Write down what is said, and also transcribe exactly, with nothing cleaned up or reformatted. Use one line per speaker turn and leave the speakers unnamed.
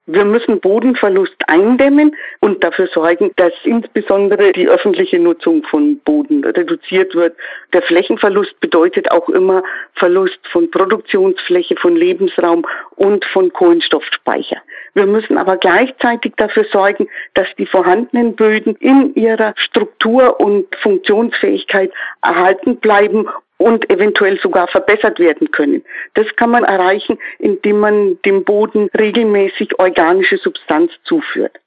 Wir müssen Bodenverlust eindämmen und dafür sorgen, dass insbesondere die öffentliche Nutzung von Boden reduziert wird. Der Flächenverlust bedeutet auch immer Verlust von Produktionsfläche, von Lebensraum und von Kohlenstoffspeicher. Wir müssen aber gleichzeitig dafür sorgen, dass die vorhandenen Böden in ihrer Struktur und Funktionsfähigkeit erhalten bleiben und eventuell sogar verbessert werden können. Das kann man erreichen, indem man dem Boden regelmäßig organische Substanz zuführt.